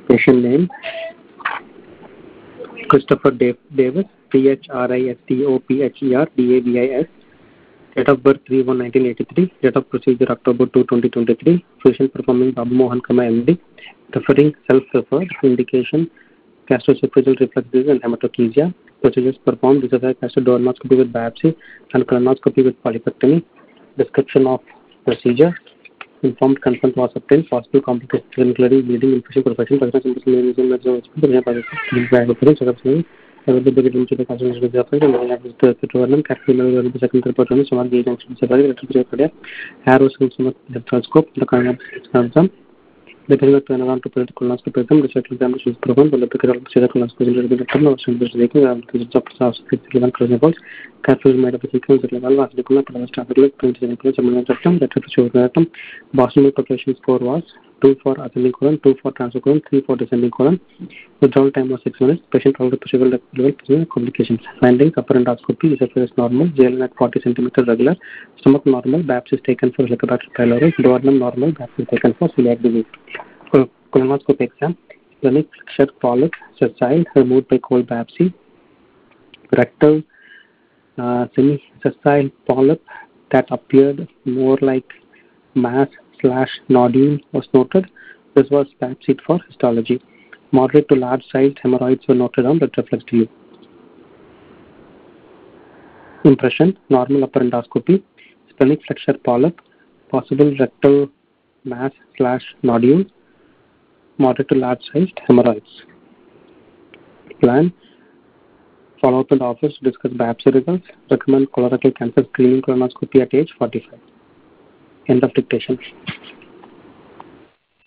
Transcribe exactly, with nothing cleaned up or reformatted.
Patient name Christopher Davis, P H R I S T O P H E R D A V I S. Date of birth three one nineteen eighty-three. Date of procedure October second twenty twenty-three. Physician performing Babu Mohan Kama M D. Referring self-referred. Indication gastroesophageal reflux disease and hematochezia. Procedures performed esophageal duodenoscopy with biopsy and colonoscopy with polypectomy. Description of procedure. Informed consent was obtained. Possible complications including bleeding, infection, profession, personal symptoms, the period turn around to political colonoscopy, the circle examination is performed, the local colonoscopy is the carefully made of the sequence of level was declared to the started printed in the system that to show that Boston population score was two for ascending colon, two for transfer colon, three for descending colon. Withdrawal time was six minutes. Patient followed the possible level complications. Findings: upper endoscopy, esophagus normal, J L N at forty centimeters regular, stomach normal, biopsy taken for Helicobacter pylori, duodenum normal, biopsy taken for celiac disease. Colonoscopy exam: splenic flexure polyp, sessile, removed by cold biopsy. Rectal uh, semi-sessile polyp that appeared more like mass slash nodule was noted. This was biopsied for histology. Moderate to large sized hemorrhoids were noted on the reflex view. Impression: normal upper endoscopy, splenic flexure polyp, possible rectal mass slash nodule, moderate to large sized hemorrhoids. Plan: follow up in the office to discuss biopsy results. Recommend colorectal cancer screening colonoscopy at age forty-five. End of dictation.